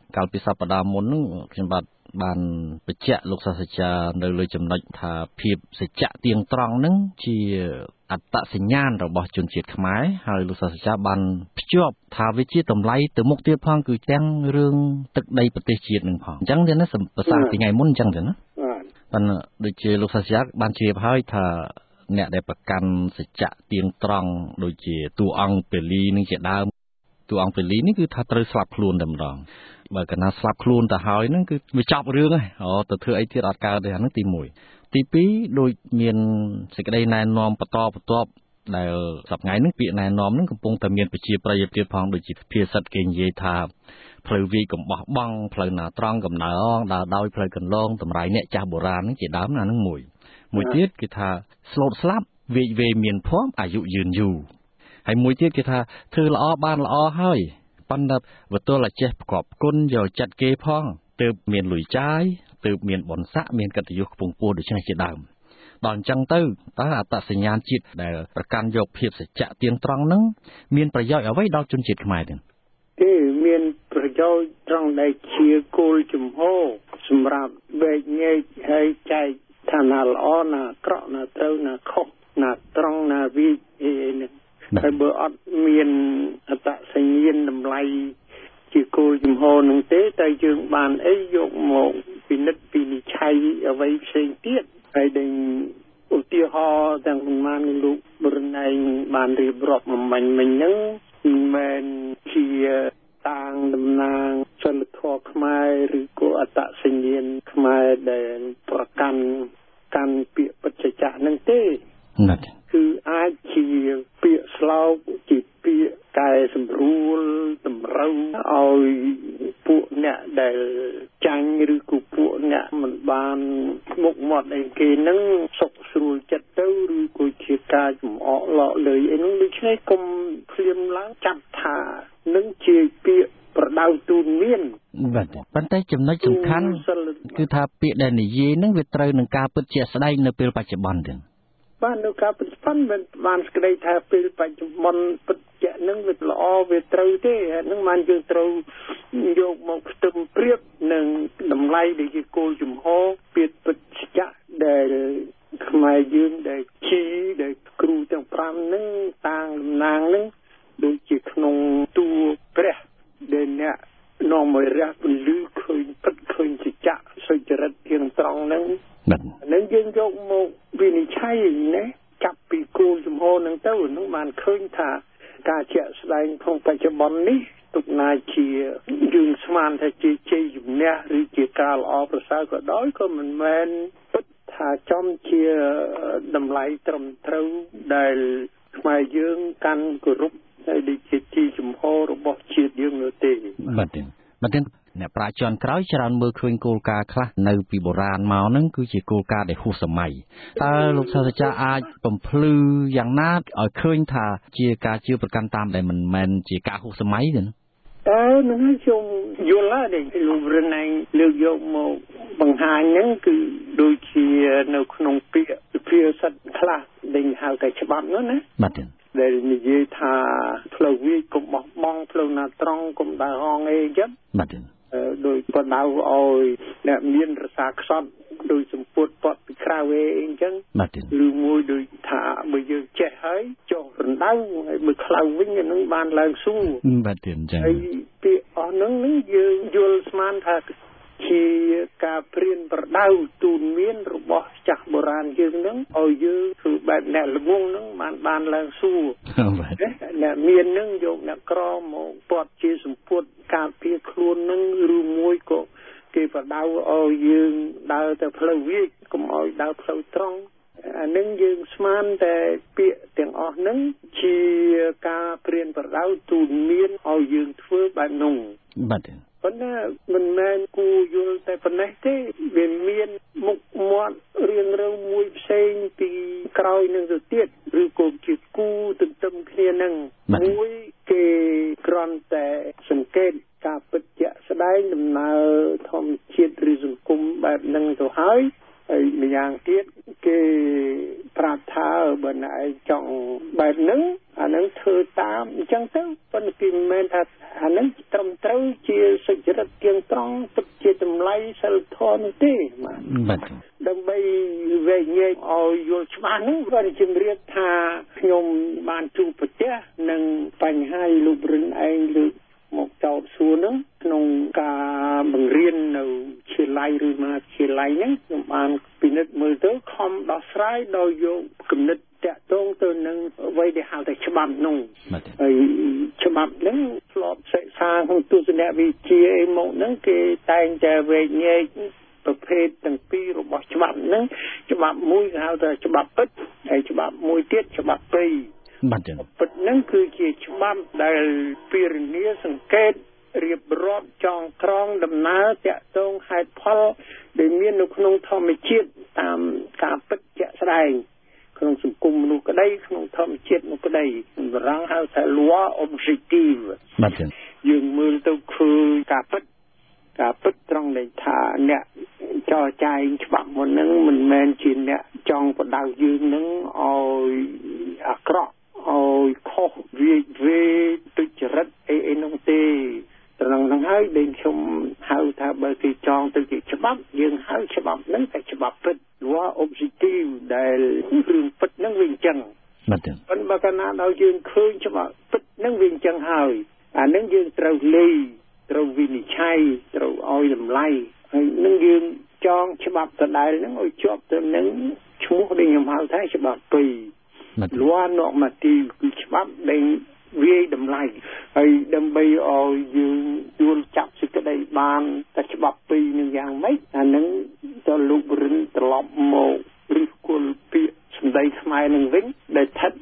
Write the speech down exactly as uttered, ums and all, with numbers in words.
កាលពីសប្តាហ៍មុនហ្នឹងខ្ញុំបាទបានបញ្ជាក់លោកសាស្ត្រាចារ្យនៅលើចំណុចថាភាពសច្ចៈទៀងត្រង់ហ្នឹងជាអត្តសញ្ញាណរបស់ជនជាតិខ្មែរហើយលោកសាស្ត្រាចារ្យបានភ្ជាប់ថាវាជាតម្លៃទៅមុខទៀតផងគឺទាំងរឿងទឹកដីប្រទេសជាតិនឹងផងអញ្ចឹងទេណាប្រសាសន៍ពីថ្ងៃមុនអញ្ចឹងទេណាប៉ុន្តែដូចជាលោកសាស្ត្រាចារ្យបានជ្រាបហើយថាអ្នកដែលប្រកាន់សច្ចៈទៀងត្រង់ដូចជាតួអង្គពេលីនឹងជាដើមតួអង្គពេលីនេះគឺថាត្រូវស្លាប់ខ្លួនតែម្ដងបើកាលណាស្លាប់ខ្លួនទៅហើយហ្នឹងគឺវាចប់រឿងហើយអូទៅធ្វើអីទៀតអត់កើតទេអាហ្នឹងទីមួយទីពីរដូចមានសេចក្តីណែនាំបន្តបន្ទាប់ដែលសប្តាហ៍ថ្ងៃហ្នឹងពាក្យណែនាំហ្នឹងកំពុងតែមានប្រជាប្រិយភាពផងដូចជាភាសាគេនិយាយថាផ្លូវវាយកំបោះបង់ផ្លូវណាត្រង់កំណើអងដើរដោយផ្លូវកន្លងតម្រៃអ្នកចាស់បុរាណហ្នឹងជាដើមណាហ្នឹងមួយមួយទៀតគេថាស្លូតស្លាប់វាយវេមានភ័ព្វអាយុយឺនយូរហើយមួយទៀតគេថាធ្វើល្អបានល្អហើយប៉ុន្តែវទល់តែចេះប្រកបគុណយកចិត្តគេផងទើបមានលុយចាយទើបមានបុណ្យស័ក្តិមានកិត្តិយសខ្ពង់ខ្ពស់ដូច្នេះជាដើមដល់អញ្ចឹងទៅតើអត្តសញ្ញាណជាតិដែលប្រកាន់យកភាពសច្ចៈទៀងត្រង់ហ្នឹងមានប្រយោជន៍អ្វីដល់ជនជាតិខ្មែរទេទេមានប្រយោជន៍ត្រង់ដែលជាគោលជំហរសម្រាប់វែកញែកហើយចែកថាណាល្អណាអាក្រក់ណាត្រូវណាខុសណាត្រង់ណាវិអីហ្នឹងហើយបើអត់មានអត្តសញ្ញាណតម្លៃជាគោលជំហរនឹងទេតែយើងបានអីយកមកពិនិត្យពិនិច្ឆ័យអ្វីផ្សេងទៀតហើយដែលឧទាហរណ៍ទាំងប្រមាណលោកបរណៃបានរៀបរាប់មកមិញមិញហ្នឹងមិនមែនជាតាងតំណាងសិលធម៌ខ្មែរឬក៏អត្តសញ្ញាណខ្មែរដែលប្រកាន់កាន់ពាក្យបច្ចៈហ្នឹងទេណាស់គឺអាចជាពាក្យស្លោកជាពាក្យកែសម្រួលតម្រូវឲ្យពួកអ្នកដែលចាញ់ឬក៏ពួកអ្នកមិនបានមុខមាត់អីគេហ្នឹងសុខស្រួលចិត្តទៅឬក៏ជាការចំអកឡកលើយអីហ្នឹងដូច្នេះកុំភ្លាមឡើងចាប់ថានឹងជាពាក្យប្រដៅទូនមានបាទប៉ុន្តែចំណុចសំខាន់គឺថាពាក្យដែលនិយាយហ្នឹងវាត្រូវនឹងការពិតជាក់ស្ដែងនៅពេលបច្ចុប្បន្នទេបាននៅការបច្ចុប្បន្នមិនបានស្ដីថាពេលបច្ចុប្បន្នពិតជាក់នឹងវាល្អវាត្រូវទេហ្នឹងបានយើងត្រូវយកមកផ្ទឹមប្រៀបនឹងតម្លៃដែលជាគោលជំហរពាក្យពិតជាក់ដែលខ្មែរយើងដែលជីដែលគ្រូទាំងប្រាំហ្នឹងតាងតំណាងហ្នឹងដូចជាក្នុងតួព្រះដែលអ្នកនាំមករះពលឺឃើញពិតឃើញសច្ចៈសុចរិតទៀងត្រង់ហ្នឹងនឹងយើងយកមកវិនិច្ឆ័យណាចាប់ពីគោលជំហរហ្នឹងទៅនឹងបានឃើញថាការជាក់ស្ដែងក្នុងបច្ចុប្បន្ននេះទុកណាជាយើងស្មានថាជាជ័យជំនះឬជាការល្អប្រសើរក៏ដោយក៏មិនមែនពិតថាចំជាតម្លៃត្រឹមត្រូវដែលខ្មែរយើងកាន់គោរពហើយដូចជាទីជំហររបស់ជាតិយើងនោះទេបាទទេបាទទេអ្នកប្រាជ្ញជាន់ក្រោយច្រើនមើលឃើញគោលការណ៍ខ្លះនៅពីបុរាណមកហ្នឹងគឺជាគោលការណ៍ដែលហួសសម័យតើលោកសាស្ត្រាចារ្យអាចបំភ្លឺយ៉ាងណាឲ្យឃើញថាជាការជឿប្រកាន់តាមដែលមិនមែនជាការហួសសម័យទេអឺនឹងខ្ញុំយល់ហើយដែលលោករណៃលើកយកមកបង្ហាញហ្នឹងគឺដូចជានៅក្នុងពាក្យសុភាសិតខ្លះដែលហៅថាច្បាប់នោះណាបាទទេដែលនិយាយថាផ្លូវវាយកុំបោះបង់ផ្លូវណាត្រង់កុំដើរហងអីចឹងបាទទេដោយបដៅឲ្យអ្នកមានរសាខ្សត់ដោយសម្ពុតពត់ពីក្រៅអីអញ្ចឹងឬមួយដូចថាបើយើងចេះហើយចុះរណ្ដៅហើយបើខ្លៅវិញនឹងបានឡើងសួរបាទទេអញ្ចឹងហើយពាក្យអស់ហ្នឹងយើងយល់ស្មានថាជាការព្រៀនប្រដៅទូនមានរបស់ចាស់បុរាណយើងហ្នឹងឲ្យយើងគឺបែបអ្នកល្ងងហ្នឹងបានបានឡើងសួរអ្នកមានហ្នឹងយកអ្នកក្រមកពាត់ជាសម្ពុតការពារខ្លួនហ្នឹងឬមួយក៏គេប្រដៅឲ្យយើងដើរទៅផ្លូវវាចកុំឲ្យដើរផ្លូវត្រង់អានឹងយើងស្មានតែពាក្យទាំងអស់ហ្នឹងជាការព្រៀនប្រដៅទូនមានឲ្យយើងធ្វើបែបនោះបាទប៉ុន្តែមិនមែនគួរយល់តែប៉ុណ្ណេះទេវាមានមុខមាត់រៀងរៅមួយផ្សេងពីក្រោយនឹងទៅទៀតឬក៏ជាគូទន្ទឹមគ្នានឹងមួយគេគ្រាន់តែសង្កេតការពិតជាក់ស្ដែងដំណើរធម្មជាតិឬសង្គមបែបហ្នឹងទៅហើយហើយម្យ៉ាងទៀតគេប្រាប់ថាបើណែឯងចង់បែបហ្នឹងអាហ្នឹងធ្វើតាមអញ្ចឹងទៅប៉ុន្តែគេមិនមែនថាអាហ្នឹងត្រត្រឹមត្រូវជាសុចរិតទៀងត្រង់ពិតជាតម្លៃសិលធម៌នោះទេបាទដើម្បីវែងញែកឲ្យយល់ច្បាស់នោះក៏ជំរាបថាខ្ញុំបានជួបប្រទះនឹងបញ្ហាលោករិនឯងលើកមកចោទសួរនោះក្នុងការបង្រៀននៅវិទ្យាល័យឬមហាវិទ្យាល័យហ្នឹងខ្ញុំបានពិនិត្យមើលទៅខំដោះស្រាយដោយយកគំនិតតាក់ទងទៅនឹងអ្វីដែលហៅថាច្បាប់នោះហើយច្បាប់ហ្នឹងធ្លាប់សិក្សាក្នុងទស្សនវិជ្ជាអីមកហ្នឹងគេតែងតែវែកញែកប្រភេទទាំងពីររបស់ច្បាប់ហ្នឹងច្បាប់មួយគេហៅថាច្បាប់ពិតហើយច្បាប់មួយទៀតច្បាប់ព្រៃបាទចឹងពិតហ្នឹងគឺជាច្បាប់ដែលពិរនាសង្កេតរៀបរាប់ចងក្រងដំណើរតាក់ទងហេតុផលដែលមាននៅក្នុងធម្មជាតិតាមការពិតជាក់ស្ដែងក្នុងសង្គមមនុស្សក្តីក្នុងធម្មជាតិនោះក្តីសម្រាប់ហៅថា law objective បាទចឹងយើងមើលទៅឃើញការពិតការពិតត្រង់ដែលថាអ្នកចរចាយច្បាប់មុនហ្នឹងមិនមែនជាអ្នកចង់បដៅយើងនឹងឲ្យអាក្រក់ឲ្យខុសវាវេទុច្ចរិតអីអីនោះទេត្រង់ហ្នឹងហើយដែលខ្ញុំហៅថាបើគេចងទៅជាច្បាប់យើងហៅច្បាប់ហ្នឹងតែច្បាប់ពិត law objective ដែលរឿងពិតហ្នឹងវាអញ្ចឹងបាទទេប៉ុន្តែបើកាលណាដល់យើងឃើញច្បាប់ពិតហ្នឹងវាអញ្ចឹងហើយអាហ្នឹងយើងត្រូវលេត្រូវវិនិច្ឆ័យត្រូវឲ្យតម្លៃហើយនឹងយើងចងច្បាប់ដដែលហ្នឹងឲ្យជាប់ទៅនឹងឈ្មោះដែលខ្ញុំហៅថាច្បាប់ពីរ law normative គឺច្បាប់ដែលវាយតម្លៃហើយដើម្បីឲ្យយើងយល់ចាប់សេចក្តីបានតែច្បាប់ពីរនឹងយ៉ាងម៉េចអានឹងទៅលោករិនត្រឡប់មកឬគល់ពាក្យសម្ដីខ្មែរនឹងវិញដែលស្ថិត